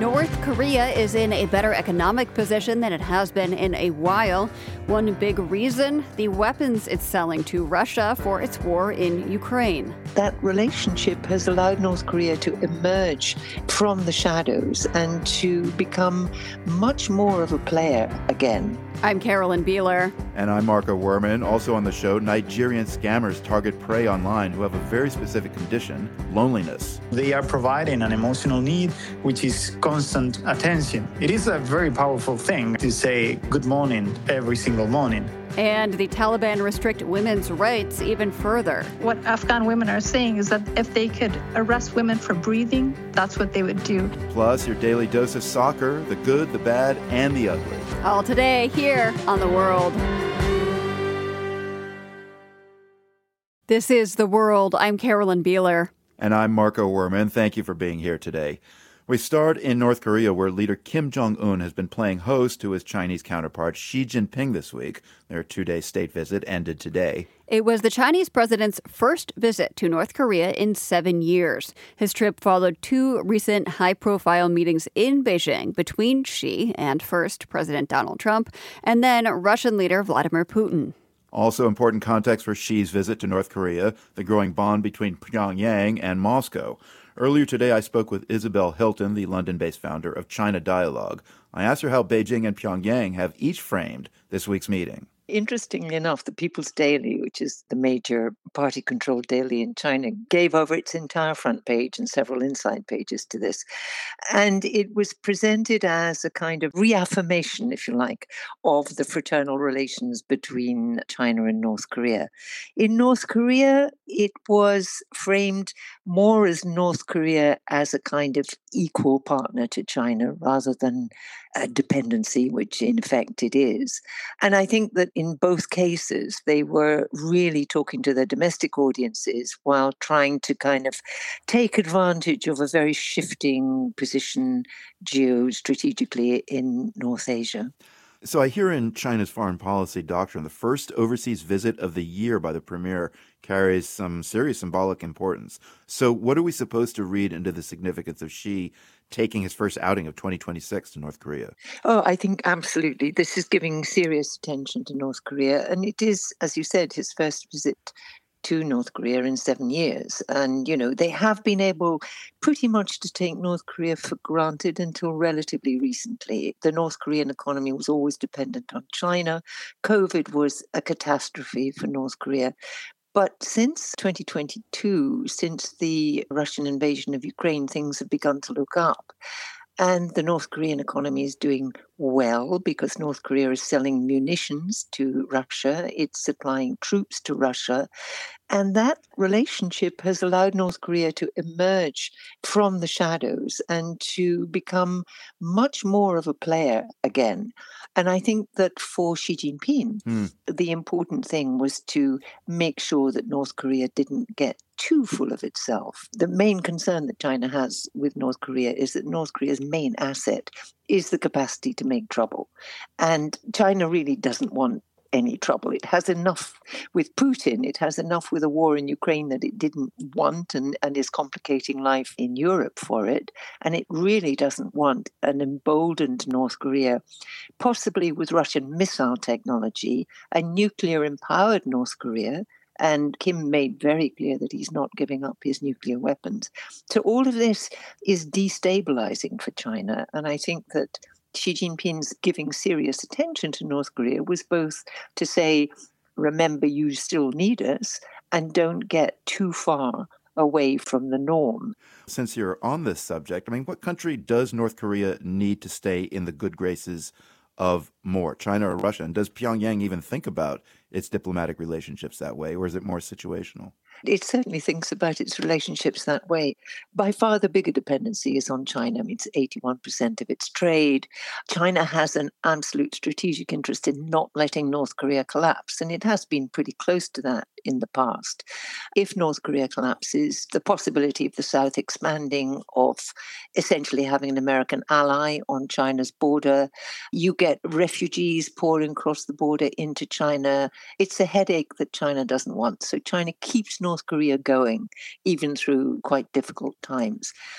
North Korea is in a better economic position than it has been in a while. One big reason, the weapons it's selling to Russia for its war in Ukraine. That relationship has allowed North Korea to emerge from the shadows and to become much more of a player again. I'm Carolyn Beeler. And I'm Marco Werman. Also on the show, Nigerian scammers target prey online who have a very specific condition, loneliness. They are providing an emotional need, which is constant attention. It is a very powerful thing to say good morning every single morning. And the Taliban restrict women's rights even further. What Afghan women are saying is that if they could arrest women for breathing, that's what they would do. Plus, your daily dose of soccer, the good, the bad, and the ugly. All today here on The World. This is The World. I'm Carolyn Beeler. And I'm Marco Werman. Thank you for being here today. We start in North Korea, where leader Kim Jong-un has been playing host to his Chinese counterpart Xi Jinping this week. Their two-day state visit ended today. It was the Chinese president's first visit to North Korea in 7 years. His trip followed two recent high-profile meetings in Beijing between Xi and first President Donald Trump, and then Russian leader Vladimir Putin. Also important context for Xi's visit to North Korea, the growing bond between Pyongyang and Moscow. Earlier today, I spoke with Isabel Hilton, the London-based founder of China Dialogue. I asked her how Beijing and Pyongyang have each framed this week's meeting. Interestingly enough, the People's Daily, which is the major party-controlled daily in China, gave over its entire front page and several inside pages to this. And it was presented as a kind of reaffirmation, if you like, of the fraternal relations between China and North Korea. In North Korea, it was framed more as North Korea as a kind of equal partner to China rather than a dependency, which in effect it is. And I think that in both cases, they were really talking to their domestic audiences while trying to kind of take advantage of a very shifting position geostrategically in North Asia. So I hear in China's foreign policy doctrine, the first overseas visit of the year by the premier carries some serious symbolic importance. So what are we supposed to read into the significance of Xi taking his first outing of 2026 to North Korea? Oh, I think absolutely. This is giving serious attention to North Korea. And it is, as you said, his first visit to North Korea in 7 years. And, they have been able pretty much to take North Korea for granted until relatively recently. The North Korean economy was always dependent on China. COVID was a catastrophe for North Korea. But since 2022, since the Russian invasion of Ukraine, things have begun to look up. And the North Korean economy is doing well because North Korea is selling munitions to Russia. It's supplying troops to Russia. And that relationship has allowed North Korea to emerge from the shadows and to become much more of a player again. And I think that for Xi Jinping, the important thing was to make sure that North Korea didn't get too full of itself. The main concern that China has with North Korea is that North Korea's main asset is the capacity to make trouble. And China really doesn't want any trouble. It has enough with Putin. It has enough with a war in Ukraine that it didn't want and is complicating life in Europe for it. And it really doesn't want an emboldened North Korea, possibly with Russian missile technology, a nuclear-empowered North Korea. And Kim made very clear that he's not giving up his nuclear weapons. So all of this is destabilizing for China. And I think that Xi Jinping's giving serious attention to North Korea was both to say, remember, you still need us, and don't get too far away from the norm. Since you're on this subject, what country does North Korea need to stay in the good graces of more, China or Russia? And does Pyongyang even think about its diplomatic relationships that way, or is it more situational? It certainly thinks about its relationships that way. By far, the bigger dependency is on China. It's 81% of its trade. China has an absolute strategic interest in not letting North Korea collapse, and it has been pretty close to that in the past. If North Korea collapses, the possibility of the South expanding, of essentially having an American ally on China's border, you get refugees pouring across the border into China. It's a headache that China doesn't want. So China keeps North Korea going, even through quite difficult times.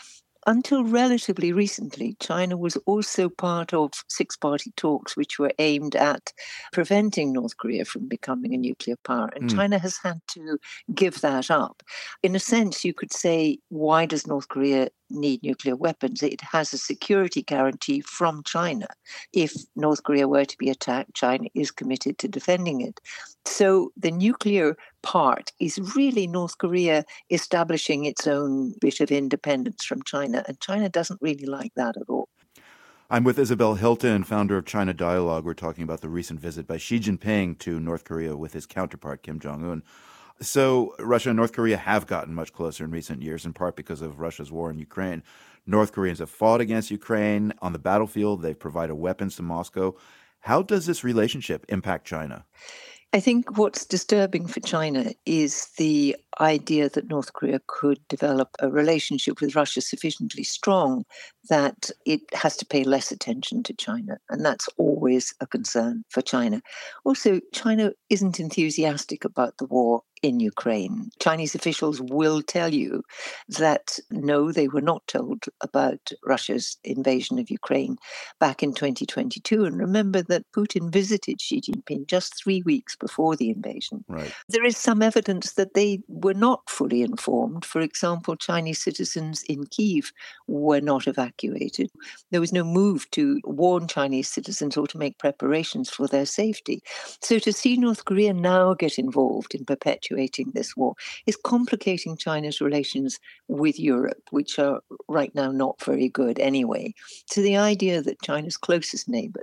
until relatively recently, China was also part of six-party talks which were aimed at preventing North Korea from becoming a nuclear power. And China has had to give that up. In a sense, you could say, why does North Korea need nuclear weapons? It has a security guarantee from China. If North Korea were to be attacked, China is committed to defending it. So the nuclear part is really North Korea establishing its own bit of independence from China, and China doesn't really like that at all. I'm with Isabel Hilton, founder of China Dialogue. We're talking about the recent visit by Xi Jinping to North Korea with his counterpart, Kim Jong-un. So Russia and North Korea have gotten much closer in recent years, in part because of Russia's war in Ukraine. North Koreans have fought against Ukraine on the battlefield. They've provided weapons to Moscow. How does this relationship impact China? I think what's disturbing for China is the idea that North Korea could develop a relationship with Russia sufficiently strong that it has to pay less attention to China. And that's always a concern for China. Also, China isn't enthusiastic about the war in Ukraine. Chinese officials will tell you that no, they were not told about Russia's invasion of Ukraine back in 2022. And remember that Putin visited Xi Jinping just 3 weeks before the invasion. Right. There is some evidence that they were not fully informed. For example, Chinese citizens in Kyiv were not evacuated. There was no move to warn Chinese citizens or to make preparations for their safety. So to see North Korea now get involved in perpetuating this war is complicating China's relations with Europe, which are right now not very good anyway. So the idea that China's closest neighbor,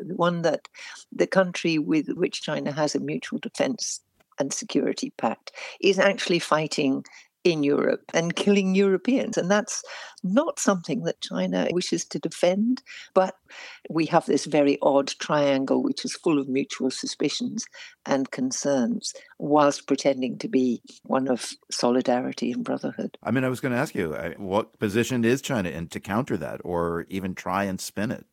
the country with which China has a mutual defense and security pact, is actually fighting in Europe and killing Europeans. And that's not something that China wishes to defend. But we have this very odd triangle which is full of mutual suspicions and concerns, whilst pretending to be one of solidarity and brotherhood. I was going to ask you, what position is China in to counter that or even try and spin it?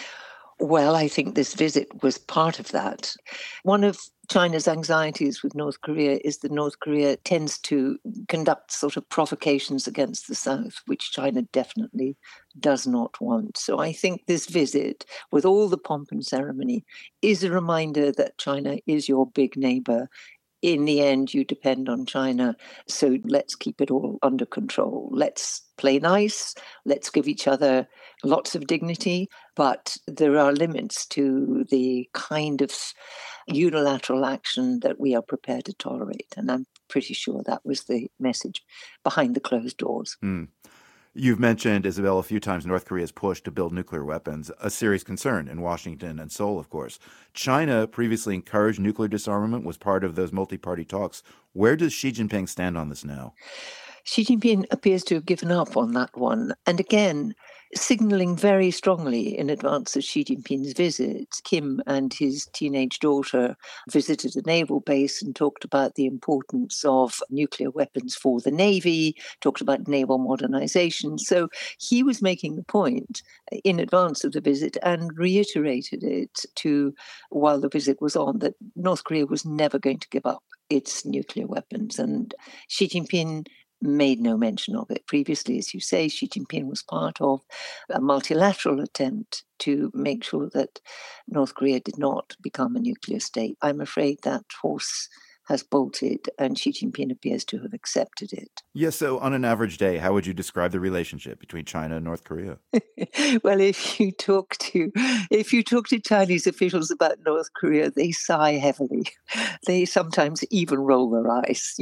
Well, I think this visit was part of that. One of China's anxieties with North Korea is that North Korea tends to conduct sort of provocations against the South, which China definitely does not want. So I think this visit, with all the pomp and ceremony, is a reminder that China is your big neighbor. In the end, you depend on China. So let's keep it all under control. Let's play nice. Let's give each other lots of dignity. But there are limits to the kind of unilateral action that we are prepared to tolerate. And I'm pretty sure that was the message behind the closed doors. You've mentioned, Isabel, a few times North Korea's push to build nuclear weapons, a serious concern in Washington and Seoul, of course. China previously encouraged nuclear disarmament, was part of those multi-party talks. Where does Xi Jinping stand on this now? Xi Jinping appears to have given up on that one. And again, signaling very strongly in advance of Xi Jinping's visit, Kim and his teenage daughter visited a naval base and talked about the importance of nuclear weapons for the Navy, talked about naval modernization. So he was making the point in advance of the visit and reiterated it while the visit was on, that North Korea was never going to give up its nuclear weapons. And Xi Jinping made no mention of it. Previously, as you say, Xi Jinping was part of a multilateral attempt to make sure that North Korea did not become a nuclear state. I'm afraid that horse has bolted, and Xi Jinping appears to have accepted it. Yes, so on an average day, how would you describe the relationship between China and North Korea? Well, if you talk to Chinese officials about North Korea, they sigh heavily. They sometimes even roll their eyes.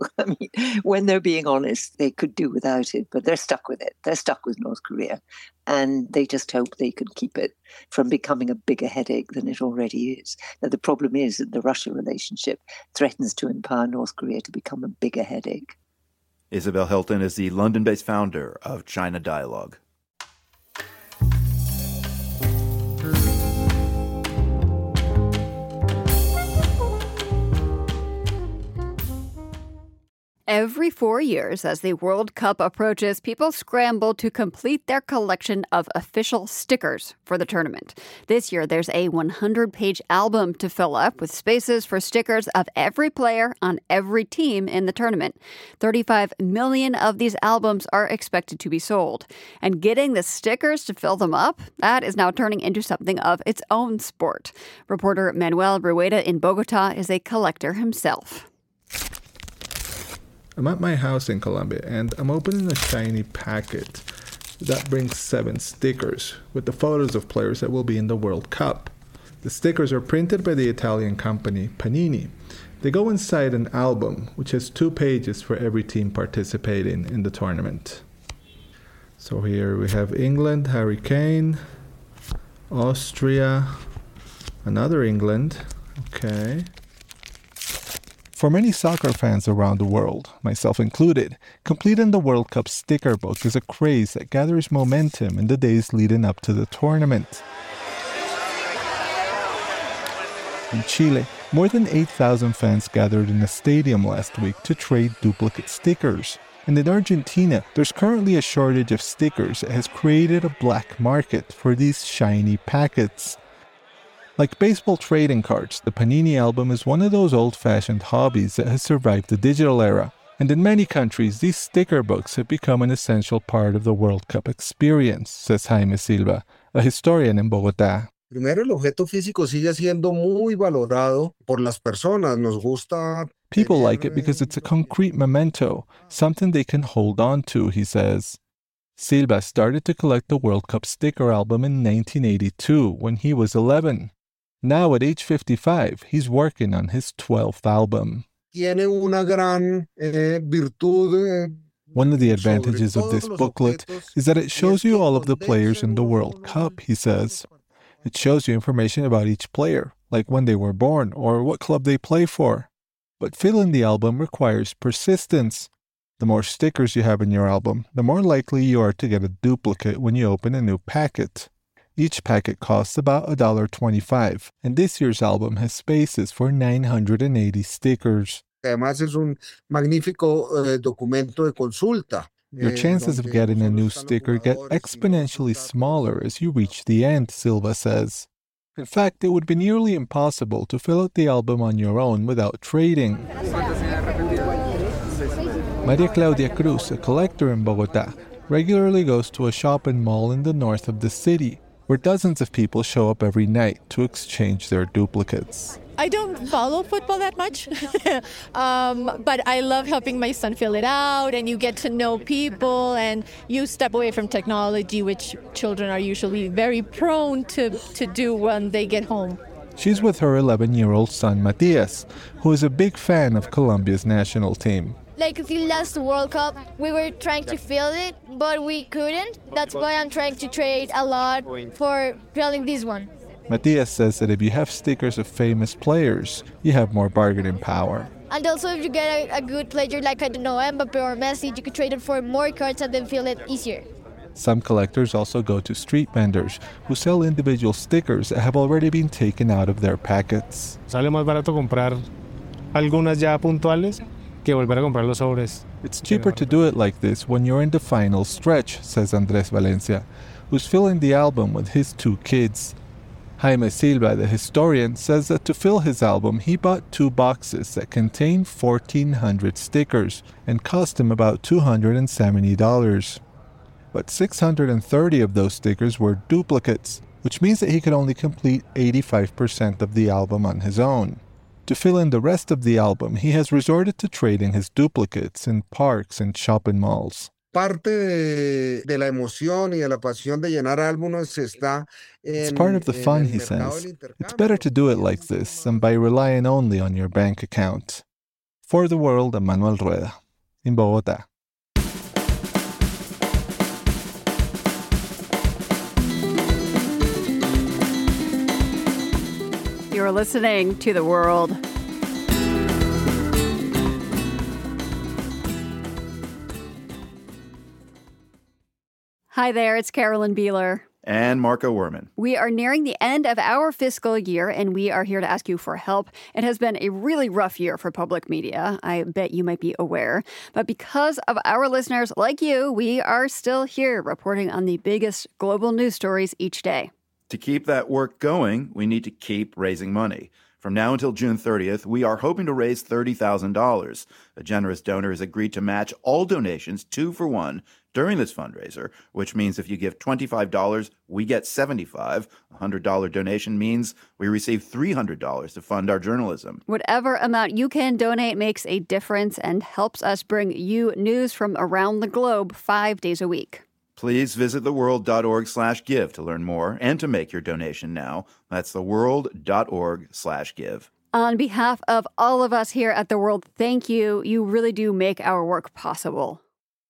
When they're being honest, they could do without it, but they're stuck with it. They're stuck with North Korea. And they just hope they can keep it from becoming a bigger headache than it already is. Now, the problem is that the Russia relationship threatens to empower North Korea to become a bigger headache. Isabel Hilton is the London-based founder of China Dialogue. Every 4 years, as the World Cup approaches, people scramble to complete their collection of official stickers for the tournament. This year, there's a 100-page album to fill up with spaces for stickers of every player on every team in the tournament. 35 million of these albums are expected to be sold. And getting the stickers to fill them up, that is now turning into something of its own sport. Reporter Manuel Rueda in Bogota is a collector himself. I'm at my house in Colombia and I'm opening a shiny packet that brings 7 stickers with the photos of players that will be in the World Cup. The stickers are printed by the Italian company Panini. They go inside an album which has 2 pages for every team participating in the tournament. So here we have England, Harry Kane, Austria, another England, okay. For many soccer fans around the world, myself included, completing the World Cup sticker book is a craze that gathers momentum in the days leading up to the tournament. In Chile, more than 8,000 fans gathered in a stadium last week to trade duplicate stickers. And in Argentina, there's currently a shortage of stickers that has created a black market for these shiny packets. Like baseball trading cards, the Panini album is one of those old-fashioned hobbies that has survived the digital era. And in many countries, these sticker books have become an essential part of the World Cup experience, says Jaime Silva, a historian in Bogotá. Primero, el objeto físico sigue siendo muy valorado por las personas. Nos gusta. People like it because it's a concrete memento, something they can hold on to, he says. Silva started to collect the World Cup sticker album in 1982 when he was 11. Now at age 55, he's working on his 12th album. Tiene una gran virtud. One of the advantages of this booklet is that it shows you all of the players in the World Cup, he says. It shows you information about each player, like when they were born or what club they play for. But filling the album requires persistence. The more stickers you have in your album, the more likely you are to get a duplicate when you open a new packet. Each packet costs about $1.25, and this year's album has spaces for 980 stickers. Además es un magnífico documento de consulta. Your chances of getting a new sticker get exponentially smaller as you reach the end, Silva says. In fact, it would be nearly impossible to fill out the album on your own without trading. Maria Claudia Cruz, a collector in Bogotá, regularly goes to a shopping mall in the north of the city, where dozens of people show up every night to exchange their duplicates. I don't follow football that much, but I love helping my son fill it out, and you get to know people, and you step away from technology, which children are usually very prone to do when they get home. She's with her 11-year-old son, Matias, who is a big fan of Colombia's national team. Like the last World Cup, we were trying to fill it, but we couldn't. That's why I'm trying to trade a lot for filling this one. Matias says that if you have stickers of famous players, you have more bargaining power. And also if you get a good player like, I don't know, Mbappe or Messi, you could trade it for more cards and then fill it easier. Some collectors also go to street vendors who sell individual stickers that have already been taken out of their packets. Sale más barato comprar algunas ya puntuales que volver a comprar los sobres. It's cheaper to do it like this when you're in the final stretch, says Andrés Valencia, who's filling the album with his 2 kids. Jaime Silva, the historian, says that to fill his album, he bought 2 boxes that contain 1,400 stickers and cost him about $270. But 630 of those stickers were duplicates, which means that he could only complete 85% of the album on his own. To fill in the rest of the album, he has resorted to trading his duplicates in parks and shopping malls. Parte de la emoción y de la pasión de llenar álbumes está It's part of the fun, he says. It's better to do it like this than by relying only on your bank account. For the World, I'm Manuel Rueda, in Bogotá. You're listening to The World. Hi there, it's Carolyn Beeler. And Marco Werman. We are nearing the end of our fiscal year, and we are here to ask you for help. It has been a really rough year for public media. I bet you might be aware. But because of our listeners like you, we are still here reporting on the biggest global news stories each day. To keep that work going, we need to keep raising money. From now until June 30th, we are hoping to raise $30,000. A generous donor has agreed to match all donations 2 for 1 during this fundraiser, which means if you give $25, we get $75. A $100 donation means we receive $300 to fund our journalism. Whatever amount you can donate makes a difference and helps us bring you news from around the globe 5 days a week. Please visit theworld.org/give to learn more and to make your donation now. That's theworld.org/give. On behalf of all of us here at The World, thank you. You really do make our work possible.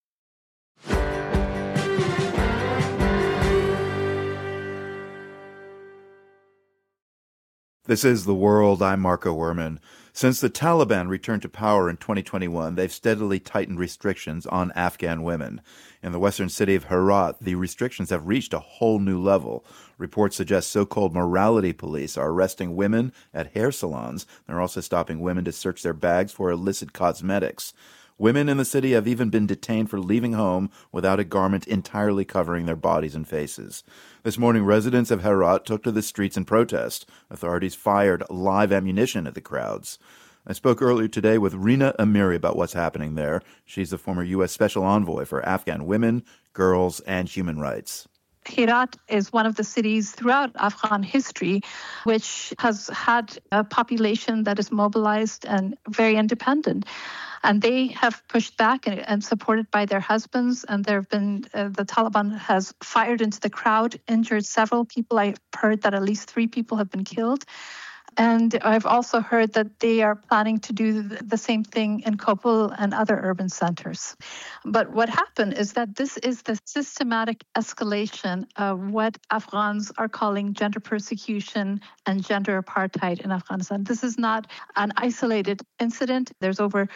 This is The World. I'm Marco Werman. Since the Taliban returned to power in 2021, they've steadily tightened restrictions on Afghan women. In the western city of Herat, the restrictions have reached a whole new level. Reports suggest so-called morality police are arresting women at hair salons. They're also stopping women to search their bags for illicit cosmetics. Women in the city have even been detained for leaving home without a garment entirely covering their bodies and faces. This morning, residents of Herat took to the streets in protest. Authorities fired live ammunition at the crowds. I spoke earlier today with Rina Amiri about what's happening there. She's the former U.S. Special Envoy for Afghan women, girls, and human rights. Herat is one of the cities throughout Afghan history which has had a population that is mobilized and very independent. And they have pushed back and supported by their husbands. And there have been, the Taliban has fired into the crowd, injured several people. I've heard that at least 3 people have been killed. And I've also heard that they are planning to do the same thing in Kabul and other urban centers. But what happened is that this is the systematic escalation of what Afghans are calling gender persecution and gender apartheid in Afghanistan. This is not an isolated incident. There's over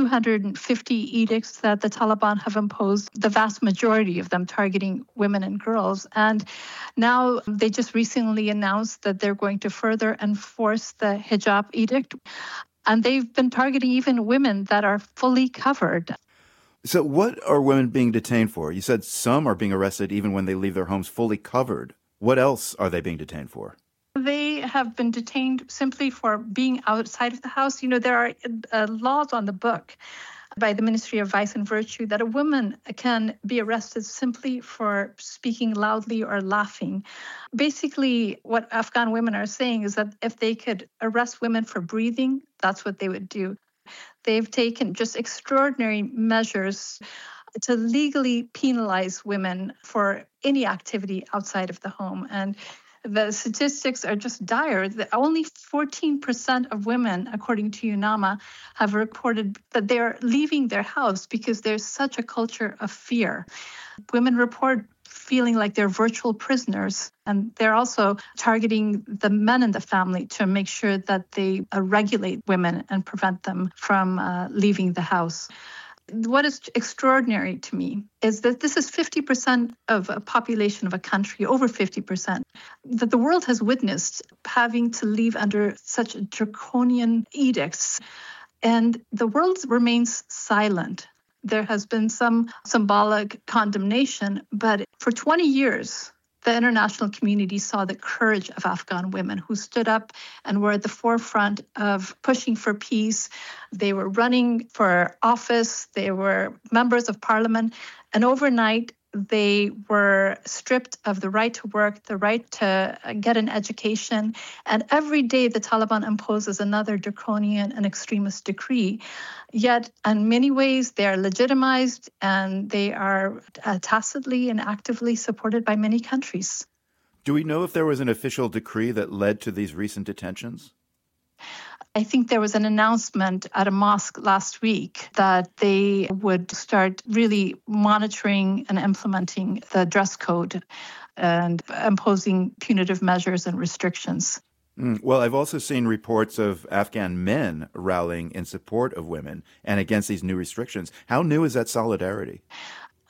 250 edicts that the Taliban have imposed, the vast majority of them targeting women and girls. And now they just recently announced that they're going to further enforce the hijab edict. And they've been targeting even women that are fully covered. So what are women being detained for? You said some are being arrested even when they leave their homes fully covered. What else are they being detained for? They have been detained simply for being outside of the house. You know, there are laws on the book by the Ministry of Vice and Virtue that a woman can be arrested simply for speaking loudly or laughing. Basically, what Afghan women are saying is that if they could arrest women for breathing, that's what they would do. They've taken just extraordinary measures to legally penalize women for any activity outside of the home. And the statistics are just dire. Only 14% of women, according to UNAMA, have reported that they're leaving their house because there's such a culture of fear. Women report feeling like they're virtual prisoners, and they're also targeting the men in the family to make sure that they regulate women and prevent them from leaving the house. What is extraordinary to me is that this is 50% of a population of a country, over 50%, that the world has witnessed having to leave under such draconian edicts. And the world remains silent. There has been some symbolic condemnation, but for 20 years, the international community saw the courage of Afghan women who stood up and were at the forefront of pushing for peace. They were running for office. They were members of parliament. And overnight, they were stripped of the right to work, the right to get an education. And every day, the Taliban imposes another draconian and extremist decree. Yet, in many ways, they are legitimized and they are tacitly and actively supported by many countries. Do we know if there was an official decree that led to these recent detentions? I think there was an announcement at a mosque last week that they would start really monitoring and implementing the dress code and imposing punitive measures and restrictions. Well, I've also seen reports of Afghan men rallying in support of women and against these new restrictions. How new is that solidarity?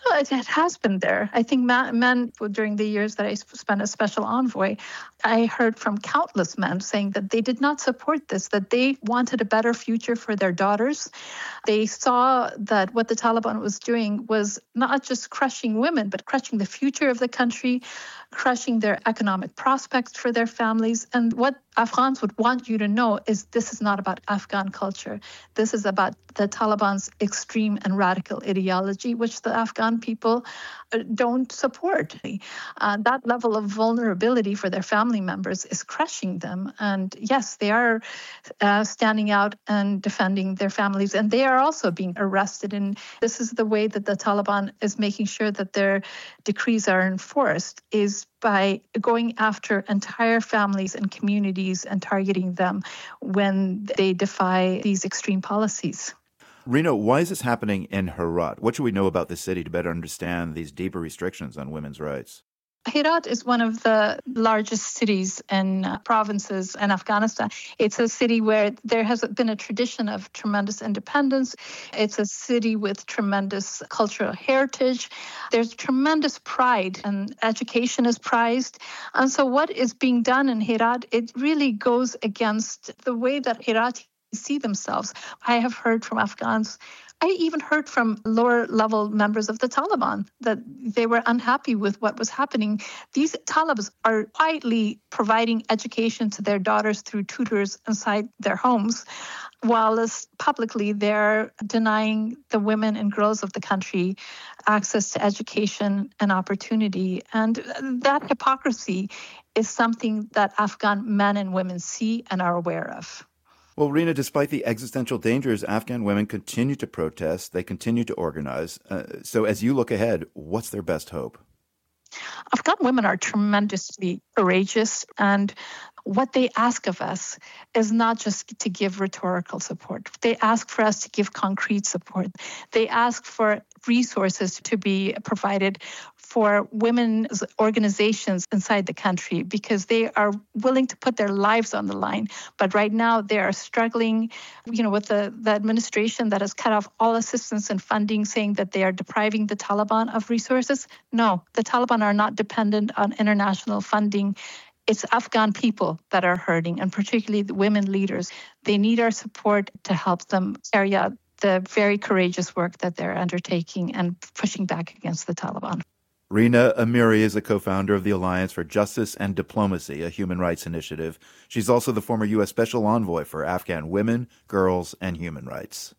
Well, it has been there. I think men, during the years that I spent as special envoy, I heard from countless men saying that they did not support this, that they wanted a better future for their daughters. They saw that what the Taliban was doing was not just crushing women, but crushing the future of the country, crushing their economic prospects for their families. And what Afghans would want you to know is this is not about Afghan culture. This is about the Taliban's extreme and radical ideology, which the Afghan people don't support. That level of vulnerability for their family members is crushing them. And yes, they are standing out and defending their families. And they are also being arrested. And this is the way that the Taliban is making sure that their decrees are enforced, is by going after entire families and communities and targeting them when they defy these extreme policies. Rina, why is this happening in Herat? What should we know about the city to better understand these deeper restrictions on women's rights? Herat is one of the largest cities and provinces in Afghanistan. It's a city where there has been a tradition of tremendous independence. It's a city with tremendous cultural heritage. There's tremendous pride, and education is prized. And so what is being done in Herat, it really goes against the way that Herati see themselves. I have heard from Afghans, I even heard from lower level members of the Taliban that they were unhappy with what was happening. These Talibans are quietly providing education to their daughters through tutors inside their homes, while publicly they're denying the women and girls of the country access to education and opportunity. And that hypocrisy is something that Afghan men and women see and are aware of. Well, Rina, despite the existential dangers, Afghan women continue to protest. They continue to organize. So as you look ahead, what's their best hope? Afghan women are tremendously courageous, and what they ask of us is not just to give rhetorical support. They ask for us to give concrete support. They ask for resources to be provided for women's organizations inside the country, because they are willing to put their lives on the line. But right now they are struggling, with the administration that has cut off all assistance and funding, saying that they are depriving the Taliban of resources. No, the Taliban are not dependent on international funding. It's Afghan people that are hurting, and particularly the women leaders. They need our support to help them carry out the very courageous work that they're undertaking and pushing back against the Taliban. Rina Amiri is the co-founder of the Alliance for Justice and Diplomacy, a human rights initiative. She's also the former U.S. Special Envoy for Afghan women, girls, and human rights.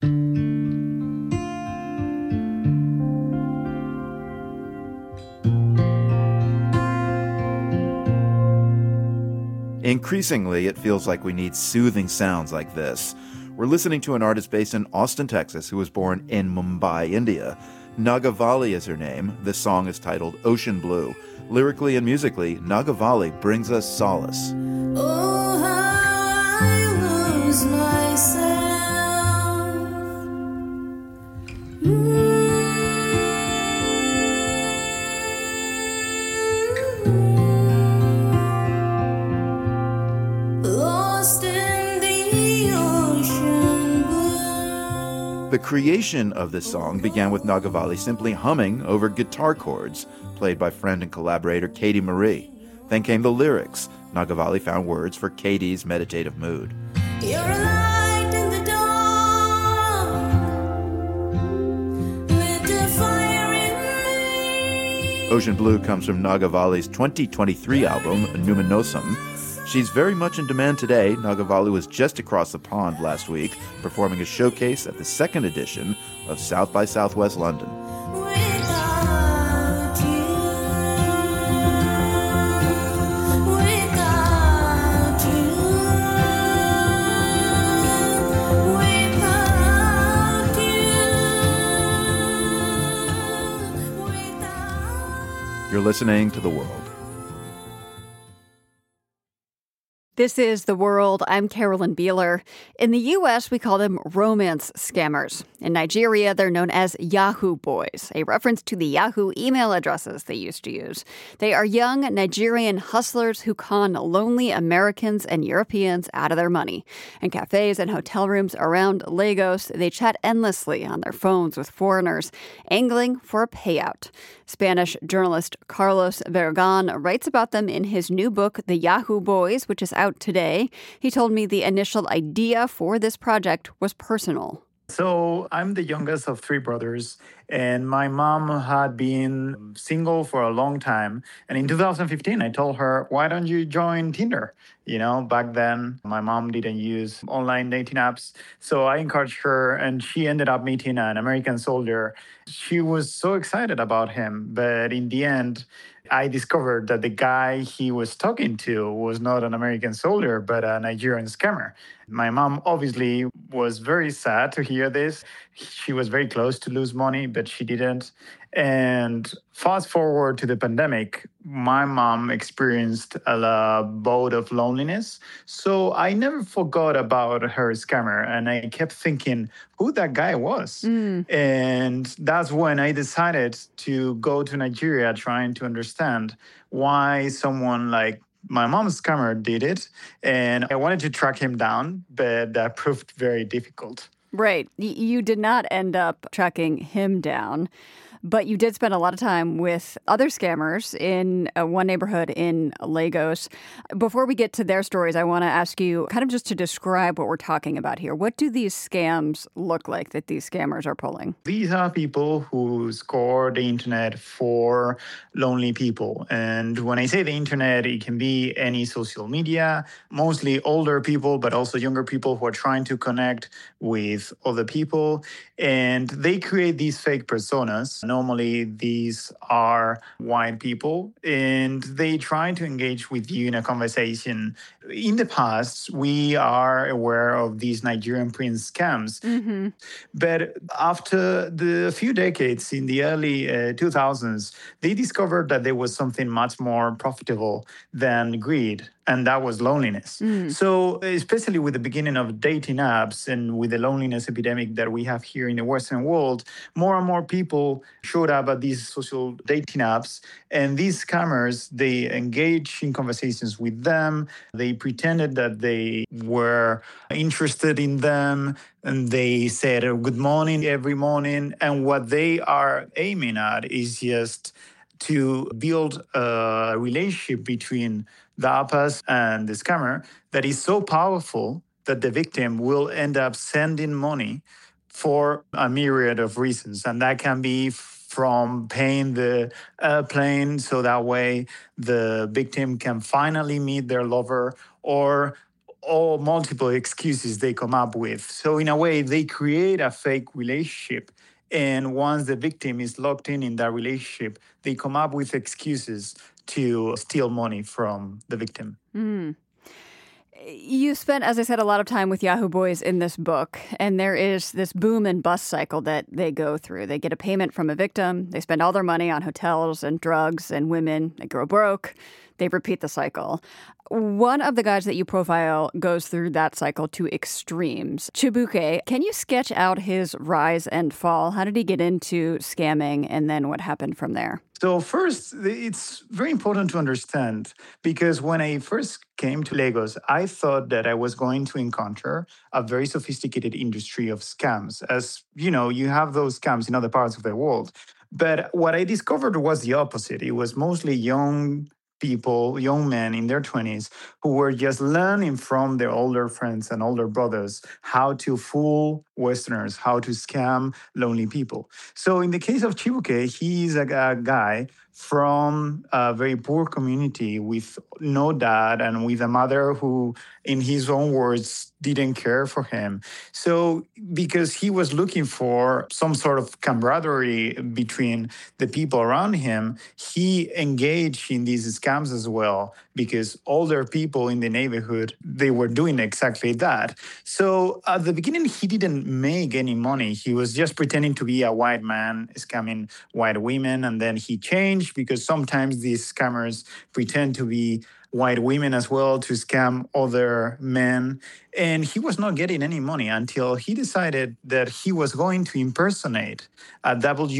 Increasingly, it feels like we need soothing sounds like this. We're listening to an artist based in Austin, Texas, who was born in Mumbai, India. Nagavali is her name. This song is titled Ocean Blue. Lyrically and musically, Nagavali brings us solace. Oh, how I lose myself. Lost in the ocean blue. The creation of this song began with Nagavali simply humming over guitar chords played by friend and collaborator Katie Marie. Then came the lyrics. Nagavali found words for Katie's meditative mood. You're a light in the dark, lit a fire in me. Ocean Blue comes from Nagavali's 2023 album, Numinosum. She's very much in demand today. Nagavali was just across the pond last week, performing a showcase at the second edition of South by Southwest London. You're listening to The World. This is The World. I'm Carolyn Beeler. In the U.S., we call them romance scammers. In Nigeria, they're known as Yahoo Boys, a reference to the Yahoo email addresses they used to use. They are young Nigerian hustlers who con lonely Americans and Europeans out of their money. In cafes and hotel rooms around Lagos, they chat endlessly on their phones with foreigners, angling for a payout. Spanish journalist Carlos Vergan writes about them in his new book, The Yahoo Boys, which is out today. He told me the initial idea for this project was personal. So I'm the youngest of three brothers, and my mom had been single for a long time. And in 2015, I told her, why don't you join Tinder? You know, back then, my mom didn't use online dating apps. So I encouraged her, and she ended up meeting an American soldier. She was so excited about him. But in the end, I discovered that the guy he was talking to was not an American soldier, but a Nigerian scammer. My mom obviously was very sad to hear this. She was very close to lose money, but she didn't. And fast forward to the pandemic, my mom experienced a bout of loneliness. So I never forgot about her scammer. And I kept thinking who that guy was. And that's when I decided to go to Nigeria trying to understand why someone like my mom's scammer did it. And I wanted to track him down, but that proved very difficult. Right. You did not end up tracking him down. But you did spend a lot of time with other scammers in one neighborhood in Lagos. Before we get to their stories, I want to ask you kind of just to describe what we're talking about here. What do these scams look like that these scammers are pulling? These are people who score the internet for lonely people. And when I say the internet, it can be any social media, mostly older people, but also younger people who are trying to connect with other people. And they create these fake personas. Normally, these are white people, and they try to engage with you in a conversation. In the past, we are aware of these Nigerian prince scams. But after the few decades in the early 2000s, they discovered that there was something much more profitable than greed, and that was loneliness. So especially with the beginning of dating apps and with the loneliness epidemic that we have here in the Western world, more and more people showed up at these social dating apps. And these scammers, they engage in conversations with them. They pretended that they were interested in them. And they said, good morning every morning. And what they are aiming at is just to build a relationship between the APAS and the scammer that is so powerful that the victim will end up sending money for a myriad of reasons. And that can be from paying the airplane so that way the victim can finally meet their lover, or all multiple excuses they come up with. So in a way, they create a fake relationship. And once the victim is locked in that relationship, they come up with excuses to steal money from the victim. You spent, as I said, a lot of time with Yahoo Boys in this book, and there is this boom and bust cycle that they go through. They get a payment from a victim, they spend all their money on hotels and drugs and women, they grow broke, they repeat the cycle. One of the guys that you profile goes through that cycle to extremes. Chibuke, can you sketch out his rise and fall? How did he get into scamming, and then what happened from there? So first, it's very important to understand, because when I first came to Lagos, I thought that I was going to encounter a very sophisticated industry of scams. As you know, you have those scams in other parts of the world. But what I discovered was the opposite. It was mostly young people, young men in their 20s, who were just learning from their older friends and older brothers how to fool Westerners, how to scam lonely people. So in the case of Chibuke, he's a guy from a very poor community with no dad and with a mother who, in his own words, didn't care for him. So because he was looking for some sort of camaraderie between the people around him, he engaged in these scams as well, because older people in the neighborhood, they were doing exactly that. So at the beginning, he didn't make any money. He was just pretending to be a white man, scamming white women, and then he changed, because sometimes these scammers pretend to be white women as well to scam other men. And he was not getting any money until he decided that he was going to impersonate a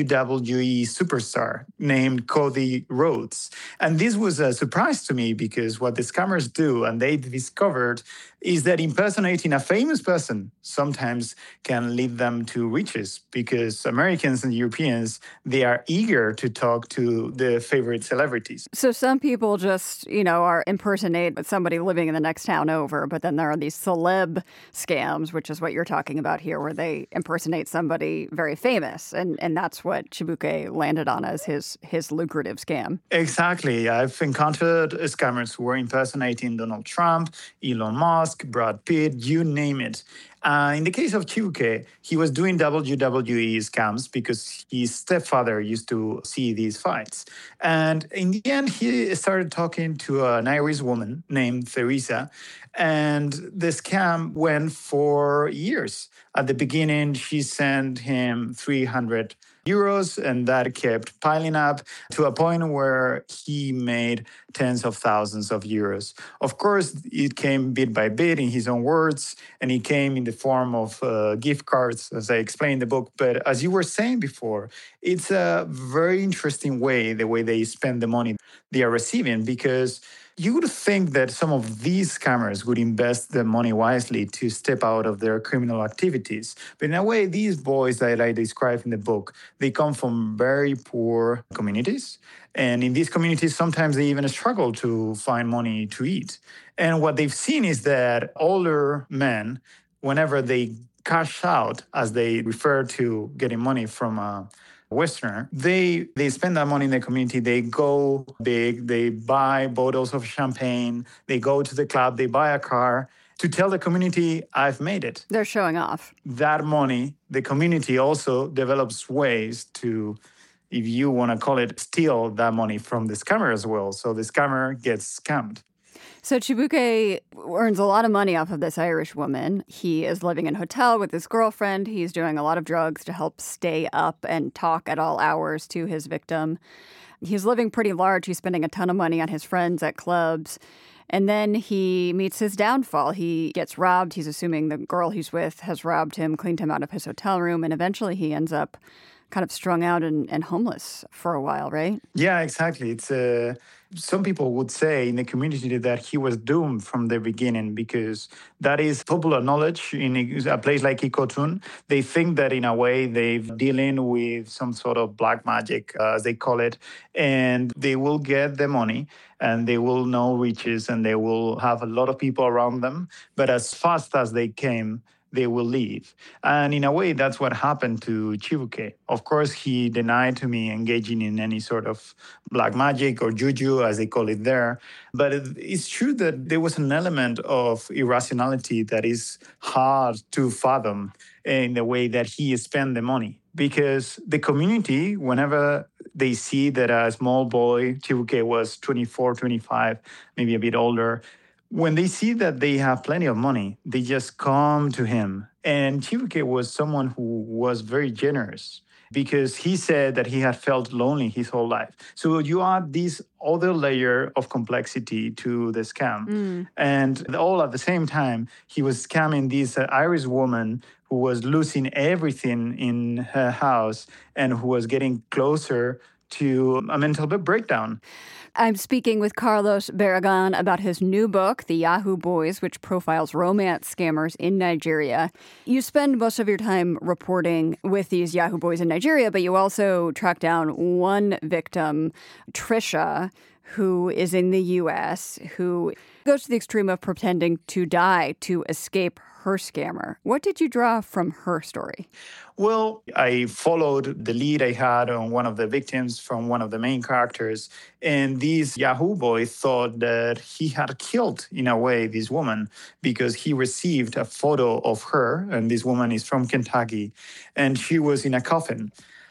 WWE superstar named Cody Rhodes. And this was a surprise to me because what the scammers do, and they discovered, is that impersonating a famous person sometimes can lead them to riches, because Americans and Europeans, they are eager to talk to the favorite celebrities. So some people just, are impersonate somebody living in the next town over, but then there are these celeb scams, which is what you're talking about here, where they impersonate somebody very famous. And that's what Chibuke landed on as his lucrative scam. Exactly. I've encountered scammers who were impersonating Donald Trump, Elon Musk, Brad Pitt, you name it. In the case of Chibuke, he was doing WWE scams because his stepfather used to see these fights. And in the end, he started talking to an Irish woman named Theresa, and the scam went for years. At the beginning, she sent him 300 euros, and that kept piling up to a point where he made tens of thousands of euros. Of course, it came bit by bit in his own words, and it came in the form of gift cards, as I explained in the book. But as you were saying before, it's a very interesting way, the way they spend the money they are receiving, because you would think that some of these scammers would invest the money wisely to step out of their criminal activities. But in a way, these boys that I describe in the book, they come from very poor communities. And in these communities, sometimes they even struggle to find money to eat. And what they've seen is that older men, whenever they cash out, as they refer to getting money from a Westerner, they spend that money in the community. They go big, they buy bottles of champagne, they go to the club, they buy a car to tell the community, I've made it. They're showing off. That money, the community also develops ways to, if you want to call it, steal that money from the scammer as well. So the scammer gets scammed. So Chibuke earns a lot of money off of this Irish woman. He is living in a hotel with his girlfriend. He's doing a lot of drugs to help stay up and talk at all hours to his victim. He's living pretty large. He's spending a ton of money on his friends at clubs. And then he meets his downfall. He gets robbed. He's assuming the girl he's with has robbed him, cleaned him out of his hotel room, and eventually he ends up kind of strung out and homeless for a while, right? Yeah, exactly. It's some people would say in the community that he was doomed from the beginning, because that is popular knowledge in a place like Ikotun. They think that in a way they're dealing with some sort of black magic, as they call it, and they will get the money and they will know riches and they will have a lot of people around them. But as fast as they came, they will leave. And in a way, that's what happened to Chibuke. Of course, he denied to me engaging in any sort of black magic or juju, as they call it there. But it's true that there was an element of irrationality that is hard to fathom in the way that he spent the money. Because the community, whenever they see that a small boy, Chibuke was 24, 25, maybe a bit older, when they see that they have plenty of money, they just come to him. And Chibuke was someone who was very generous, because he said that he had felt lonely his whole life. So you add this other layer of complexity to the scam. And all at the same time, he was scamming this Irish woman who was losing everything in her house and who was getting closer to a mental breakdown. I'm speaking with Carlos Barragan about his new book, The Yahoo Boys, which profiles romance scammers in Nigeria. You spend most of your time reporting with these Yahoo Boys in Nigeria, but you also track down one victim, Trisha, who is in the U.S., who goes to the extreme of pretending to die to escape her scammer. What did you draw from her story? Well, I followed the lead I had on one of the victims from one of the main characters. And this Yahoo boy thought that he had killed, in a way, this woman because he received a photo of her. And this woman is from Kentucky. And she was in a coffin.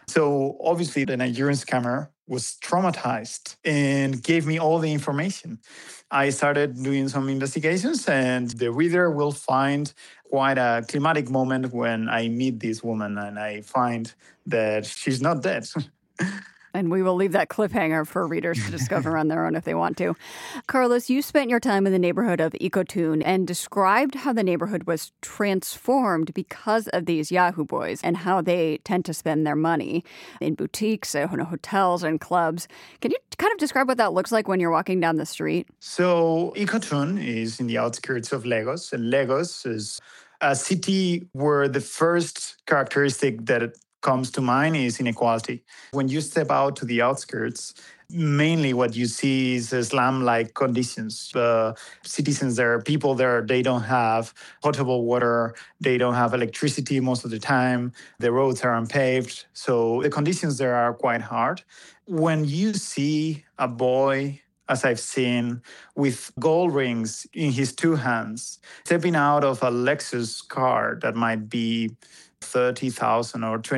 So obviously the Nigerian scammer was traumatized and gave me all the information. I started doing some investigations, and the reader will find quite a climatic moment when I meet this woman and I find that she's not dead. And we will leave that cliffhanger for readers to discover on their own if they want to. Carlos, you spent your time in the neighborhood of Ikotun and described how the neighborhood was transformed because of these Yahoo boys and how they tend to spend their money in boutiques, hotels, and clubs. Can you kind of describe what that looks like when you're walking down the street? So Ikotun is in the outskirts of Lagos, and Lagos is a city where the first characteristic that comes to mind is inequality. When you step out to the outskirts, mainly what you see is slum-like conditions. Citizens there, people there, they don't have potable water, they don't have electricity most of the time, the roads are unpaved, so the conditions there are quite hard. When you see a boy, as I've seen, with gold rings in his two hands, stepping out of a Lexus car that might be $30,000 or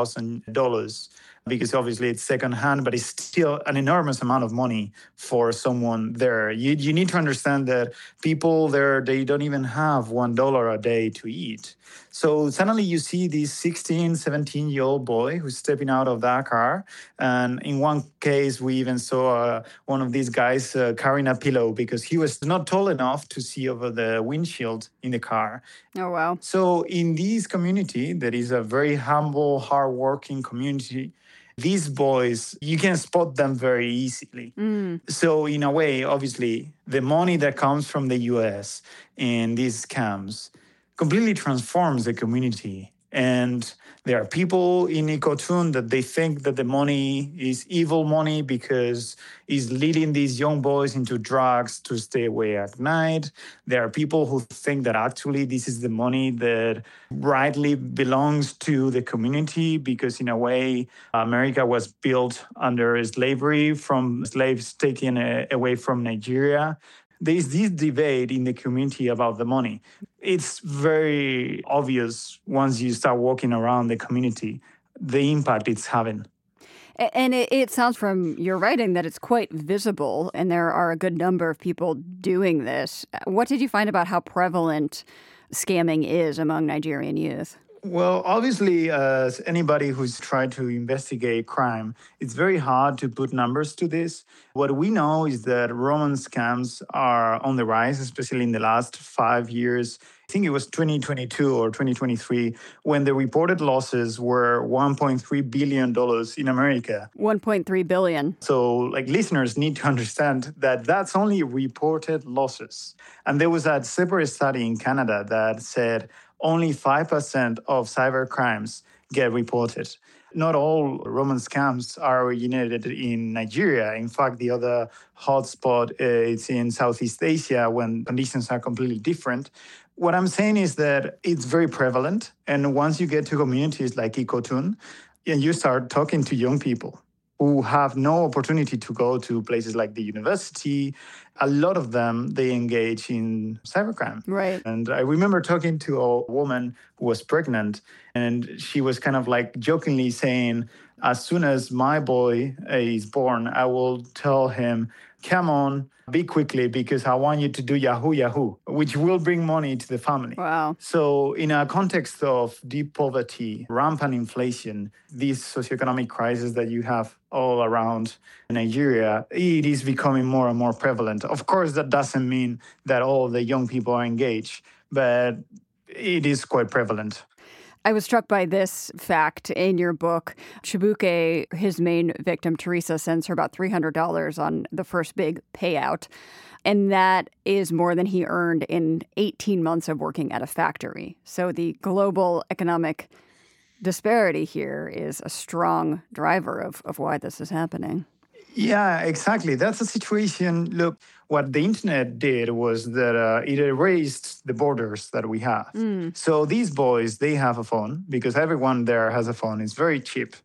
$20,000, because obviously it's secondhand, but it's still an enormous amount of money for someone there. You need to understand that people there, they don't even have $1 a day to eat. So suddenly you see this 16, 17-year-old boy who's stepping out of that car. And in one case, we even saw one of these guys carrying a pillow because he was not tall enough to see over the windshield in the car. Oh, wow. So in this community, that is a very humble, hardworking community, these boys, you can spot them very easily. So in a way, obviously, the money that comes from the US in these camps completely transforms the community. And there are people in Ikotun that they think that the money is evil money because it's leading these young boys into drugs to stay away at night. There are people who think that actually this is the money that rightly belongs to the community because in a way, America was built under slavery from slaves taken away from Nigeria. There is this debate in the community about the money. It's very obvious once you start walking around the community, the impact it's having. And it sounds from your writing that it's quite visible, and there are a good number of people doing this. What did you find about how prevalent scamming is among Nigerian youth? Well, obviously, as anybody who's tried to investigate crime, it's very hard to put numbers to this. What we know is that romance scams are on the rise, especially in the last 5 years. I think it was 2022 or 2023 when the reported losses were $1.3 billion in America. 1.3 billion. So, listeners need to understand that that's only reported losses. And there was a separate study in Canada that said only 5% of cyber crimes get reported. Not all romance scams are originated in Nigeria. In fact, the other hotspot is in Southeast Asia when conditions are completely different. What I'm saying is that it's very prevalent. And once you get to communities like Ikotun, and you start talking to young people who have no opportunity to go to places like the university, a lot of them, they engage in cybercrime. Right. And I remember talking to a woman who was pregnant, and she was kind of jokingly saying, as soon as my boy is born, I will tell him, come on, be quickly, because I want you to do Yahoo, which will bring money to the family. Wow. So in a context of deep poverty, rampant inflation, this socioeconomic crisis that you have all around Nigeria, it is becoming more and more prevalent. Of course, that doesn't mean that all the young people are engaged, but it is quite prevalent. I was struck by this fact in your book. Chibuke, his main victim, Teresa, sends her about $300 on the first big payout. And that is more than he earned in 18 months of working at a factory. So the global economic disparity here is a strong driver of why this is happening. Yeah, exactly. That's a situation. Look, what the internet did was that it erased the borders that we have. So these boys, they have a phone because everyone there has a phone. It's very cheap.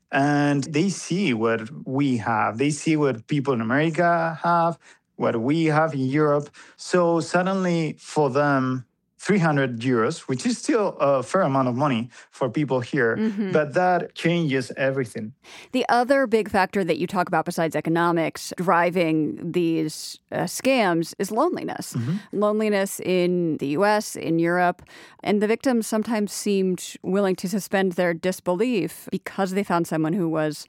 And they see what we have. They see what people in America have, what we have in Europe. So suddenly for them, 300 euros, which is still a fair amount of money for people here, but that changes everything. The other big factor that you talk about besides economics driving these scams is loneliness. Loneliness in the U.S., in Europe, and the victims sometimes seemed willing to suspend their disbelief because they found someone who was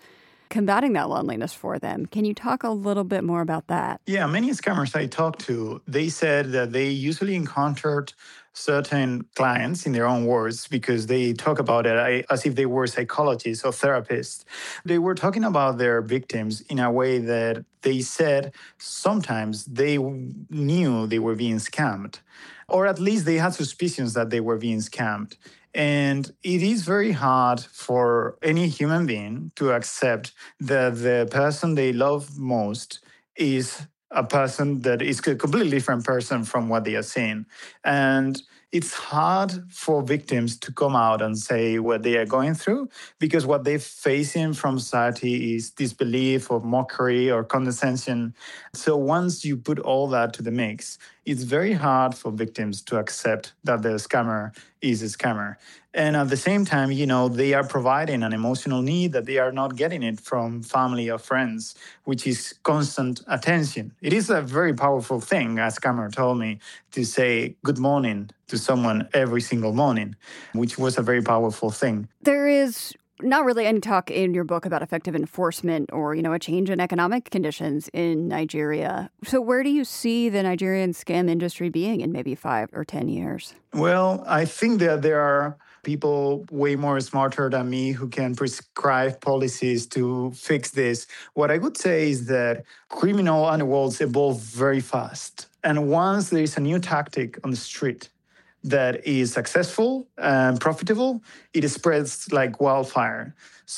combating that loneliness for them. Can you talk a little bit more about that? Yeah, many scammers I talked to, they said that they usually encountered certain clients, in their own words, because they talk about it as if they were psychologists or therapists. They were talking about their victims in a way that they said sometimes they knew they were being scammed, or at least they had suspicions that they were being scammed. And it is very hard for any human being to accept that the person they love most is a person that is a completely different person from what they are seeing. And it's hard for victims to come out and say what they are going through, because what they're facing from society is disbelief or mockery or condescension. So once you put all that to the mix, it's very hard for victims to accept that the scammer is a scammer. And at the same time, they are providing an emotional need that they are not getting it from family or friends, which is constant attention. It is a very powerful thing, as scammer told me, to say good morning to someone every single morning, which was a very powerful thing. There is not really any talk in your book about effective enforcement or, a change in economic conditions in Nigeria. So where do you see the Nigerian scam industry being in maybe 5 or 10 years? Well, I think that there are people way more smarter than me who can prescribe policies to fix this. What I would say is that criminal underworlds evolve very fast. And once there is a new tactic on the street that is successful and profitable, it spreads like wildfire.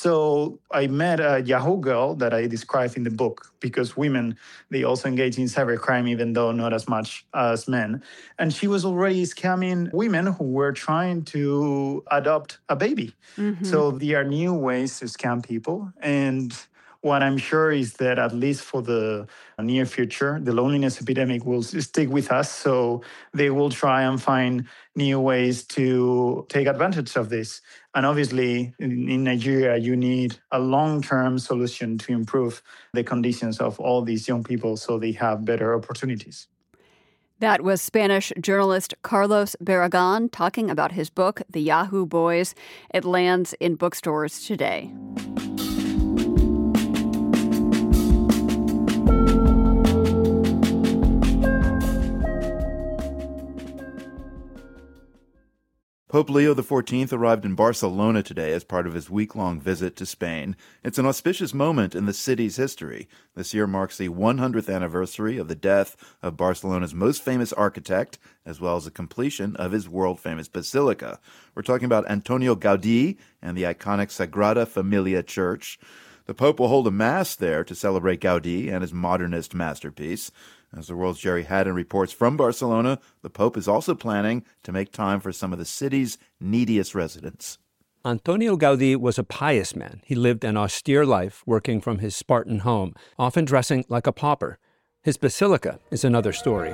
So I met a Yahoo girl that I describe in the book, because women, they also engage in cybercrime, even though not as much as men. And she was already scamming women who were trying to adopt a baby. Mm-hmm. So there are new ways to scam people. And what I'm sure is that at least for the near future, the loneliness epidemic will stick with us. So they will try and find new ways to take advantage of this. And obviously, in Nigeria, you need a long-term solution to improve the conditions of all these young people so they have better opportunities. That was Spanish journalist Carlos Barragan talking about his book, The Yahoo Boys. It lands in bookstores today. Pope Leo XIV arrived in Barcelona today as part of his week-long visit to Spain. It's an auspicious moment in the city's history. This year marks the 100th anniversary of the death of Barcelona's most famous architect, as well as the completion of his world-famous basilica. We're talking about Antonio Gaudí and the iconic Sagrada Familia Church. The Pope will hold a mass there to celebrate Gaudí and his modernist masterpiece. As the World's Jerry Haddon reports from Barcelona, the Pope is also planning to make time for some of the city's neediest residents. Antonio Gaudí was a pious man. He lived an austere life, working from his Spartan home, often dressing like a pauper. His basilica is another story.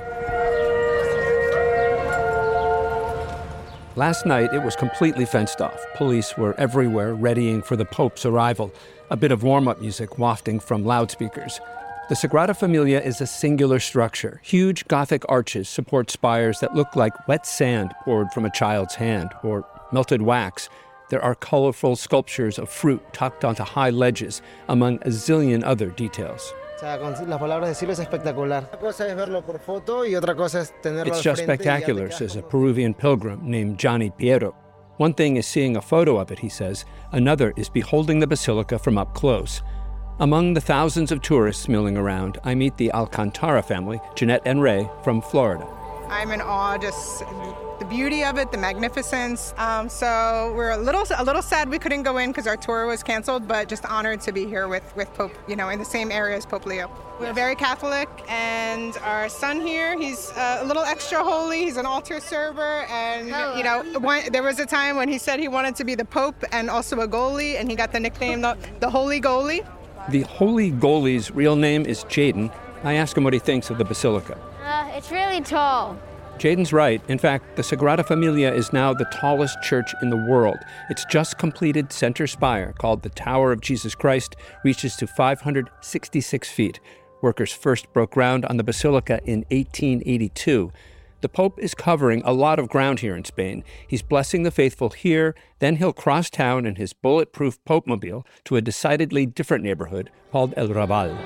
Last night, it was completely fenced off. Police were everywhere, readying for the Pope's arrival, a bit of warm-up music wafting from loudspeakers. The Sagrada Familia is a singular structure. Huge Gothic arches support spires that look like wet sand poured from a child's hand, or melted wax. There are colorful sculptures of fruit tucked onto high ledges, among a zillion other details. It's just spectacular, says a Peruvian pilgrim named Johnny Piero. One thing is seeing a photo of it, he says. Another is beholding the basilica from up close. Among the thousands of tourists milling around, I meet the Alcantara family, Jeanette and Ray, from Florida. I'm in awe, just the beauty of it, the magnificence. So we're a little sad we couldn't go in because our tour was canceled, but just honored to be here with Pope, in the same area as Pope Leo. We're very Catholic, and our son here, he's a little extra holy. He's an altar server, and there was a time when he said he wanted to be the Pope and also a goalie, and he got the nickname the Holy Goalie. The Holy Goalie's real name is Jaden. I ask him what he thinks of the basilica. It's really tall. Jaden's right. In fact, the Sagrada Familia is now the tallest church in the world. Its just completed center spire, called the Tower of Jesus Christ, reaches to 566 feet. Workers first broke ground on the basilica in 1882. The Pope is covering a lot of ground here in Spain. He's blessing the faithful here, then he'll cross town in his bulletproof Pope-mobile to a decidedly different neighborhood called El Raval.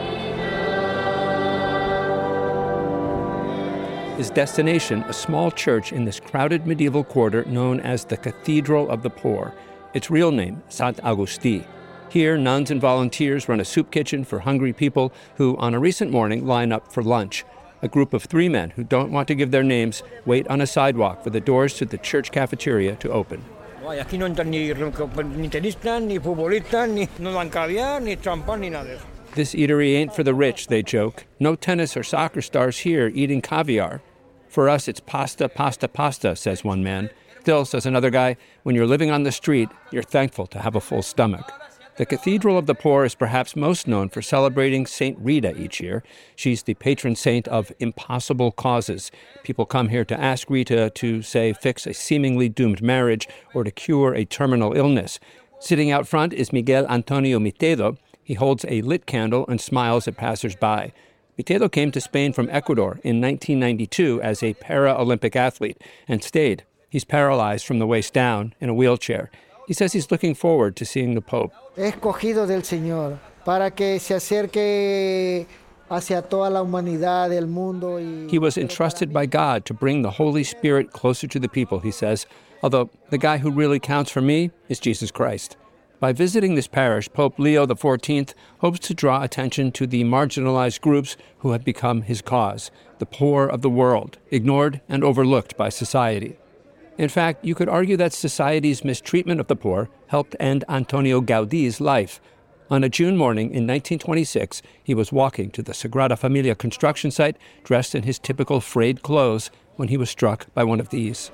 His destination, a small church in this crowded medieval quarter known as the Cathedral of the Poor. Its real name, Sant Agustí. Here, nuns and volunteers run a soup kitchen for hungry people who, on a recent morning, line up for lunch. A group of 3 men who don't want to give their names wait on a sidewalk for the doors to the church cafeteria to open. Aquí no entran ni tenistas, ni futbolistas, ni no dan caviar, ni champán, ni nada. This eatery ain't for the rich, they joke. No tennis or soccer stars here eating caviar. For us, it's pasta, pasta, pasta, says one man. Still, says another guy, when you're living on the street, you're thankful to have a full stomach. The Cathedral of the Poor is perhaps most known for celebrating St. Rita each year. She's the patron saint of impossible causes. People come here to ask Rita to, say, fix a seemingly doomed marriage or to cure a terminal illness. Sitting out front is Miguel Antonio Mitedo. He holds a lit candle and smiles at passers-by. Mitedo came to Spain from Ecuador in 1992 as a para-Olympic athlete and stayed. He's paralyzed from the waist down in a wheelchair. He says he's looking forward to seeing the Pope. Escogido del Señor para que se acerque hacia toda la humanidad del mundo. He was entrusted by God to bring the Holy Spirit closer to the people, he says, although the guy who really counts for me is Jesus Christ. By visiting this parish, Pope Leo XIV hopes to draw attention to the marginalized groups who have become his cause, the poor of the world, ignored and overlooked by society. In fact, you could argue that society's mistreatment of the poor helped end Antonio Gaudí's life. On a June morning in 1926, he was walking to the Sagrada Familia construction site dressed in his typical frayed clothes when he was struck by one of these.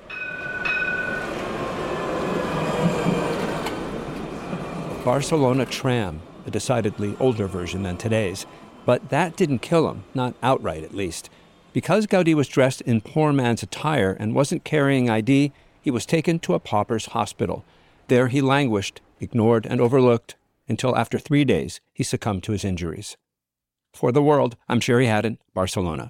A Barcelona tram, a decidedly older version than today's. But that didn't kill him, not outright at least. Because Gaudí was dressed in poor man's attire and wasn't carrying ID, he was taken to a pauper's hospital. There he languished, ignored and overlooked, until after 3 days he succumbed to his injuries. For The World, I'm Sherry Haddon, Barcelona.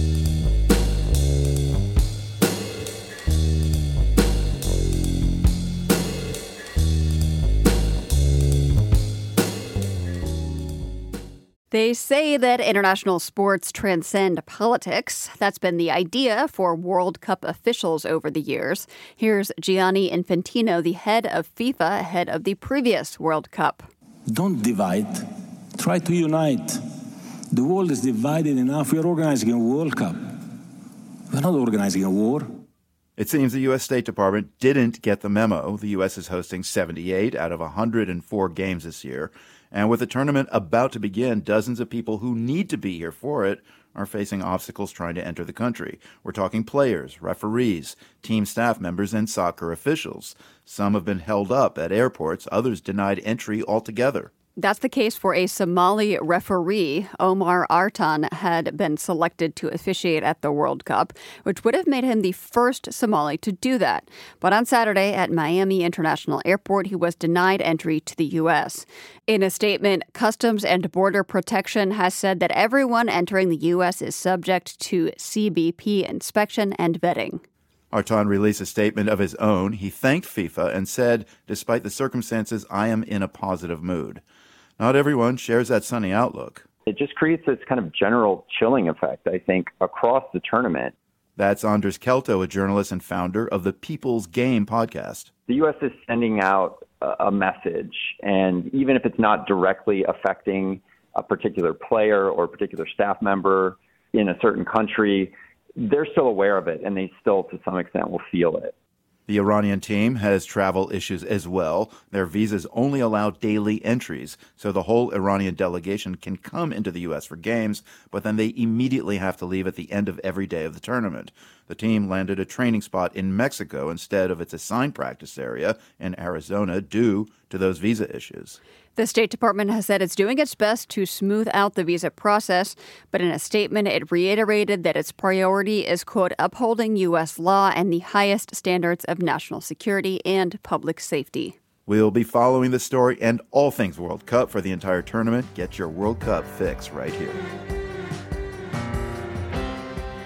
They say that international sports transcend politics. That's been the idea for World Cup officials over the years. Here's Gianni Infantino, the head of FIFA, ahead of the previous World Cup. Don't divide. Try to unite. The world is divided enough. We are organizing a World Cup. We're not organizing a war. It seems the U.S. State Department didn't get the memo. The U.S. is hosting 78 out of 104 games this year. And with the tournament about to begin, dozens of people who need to be here for it are facing obstacles trying to enter the country. We're talking players, referees, team staff members, and soccer officials. Some have been held up at airports, others denied entry altogether. That's the case for a Somali referee. Omar Artan had been selected to officiate at the World Cup, which would have made him the first Somali to do that. But on Saturday at Miami International Airport, he was denied entry to the U.S. In a statement, Customs and Border Protection has said that everyone entering the U.S. is subject to CBP inspection and vetting. Artan released a statement of his own. He thanked FIFA and said, despite the circumstances, I am in a positive mood. Not everyone shares that sunny outlook. It just creates this kind of general chilling effect, I think, across the tournament. That's Andres Kelto, a journalist and founder of the People's Game podcast. The U.S. is sending out a message, and even if it's not directly affecting a particular player or a particular staff member in a certain country, they're still aware of it, and they still, to some extent, will feel it. The Iranian team has travel issues as well. Their visas only allow daily entries, so the whole Iranian delegation can come into the U.S. for games, but then they immediately have to leave at the end of every day of the tournament. The team landed a training spot in Mexico instead of its assigned practice area in Arizona due to those visa issues. The State Department has said it's doing its best to smooth out the visa process, but in a statement, it reiterated that its priority is, quote, upholding U.S. law and the highest standards of national security and public safety. We'll be following the story and all things World Cup for the entire tournament. Get your World Cup fix right here.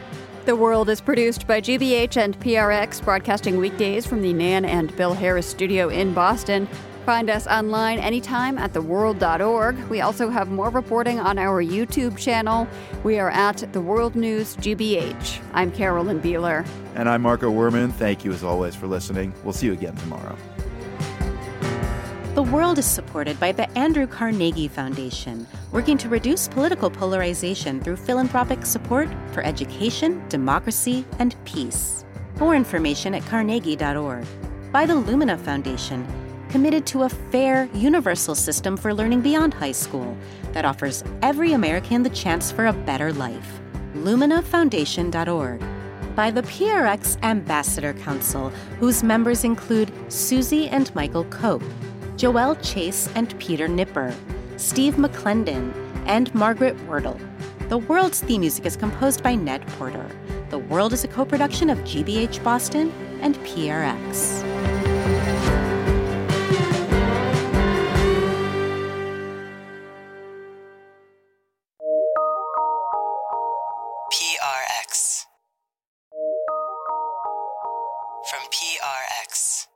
The World is produced by GBH and PRX, broadcasting weekdays from the Nan and Bill Harris studio in Boston. Find us online anytime at theworld.org. We also have more reporting on our YouTube channel. We are at The World News GBH. I'm Carolyn Beeler. And I'm Marco Werman. Thank you, as always, for listening. We'll see you again tomorrow. The World is supported by the Andrew Carnegie Foundation, working to reduce political polarization through philanthropic support for education, democracy, and peace. More information at carnegie.org. By the Lumina Foundation, committed to a fair, universal system for learning beyond high school that offers every American the chance for a better life. LuminaFoundation.org. By the PRX Ambassador Council, whose members include Susie and Michael Cope, Joelle Chase and Peter Nipper, Steve McClendon, and Margaret Wordle. The World's theme music is composed by Ned Porter. The World is a co-production of GBH Boston and PRX. PRX. From PRX.